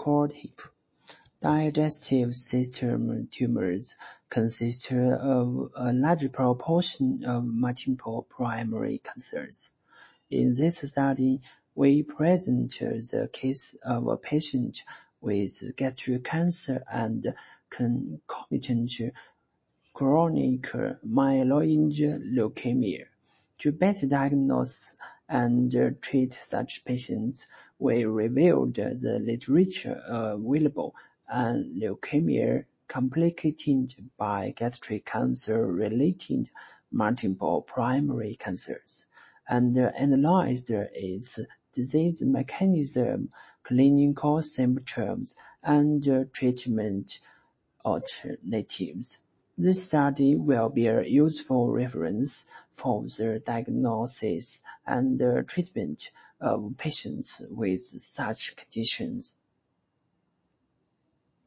cord hip. Digestive system tumors consist of a large proportion of multiple primary cancers. In this study, we present the case of a patient with gastric cancer and concomitant chronic myeloid leukemia. To better diagnose and treat such patients, we reviewed the literature available on leukemia complicated by gastric cancer-related multiple primary cancers, and analyzed its disease mechanism, clinical symptoms, and treatment alternatives. This study will be a useful reference for the diagnosis and treatment of patients with such conditions.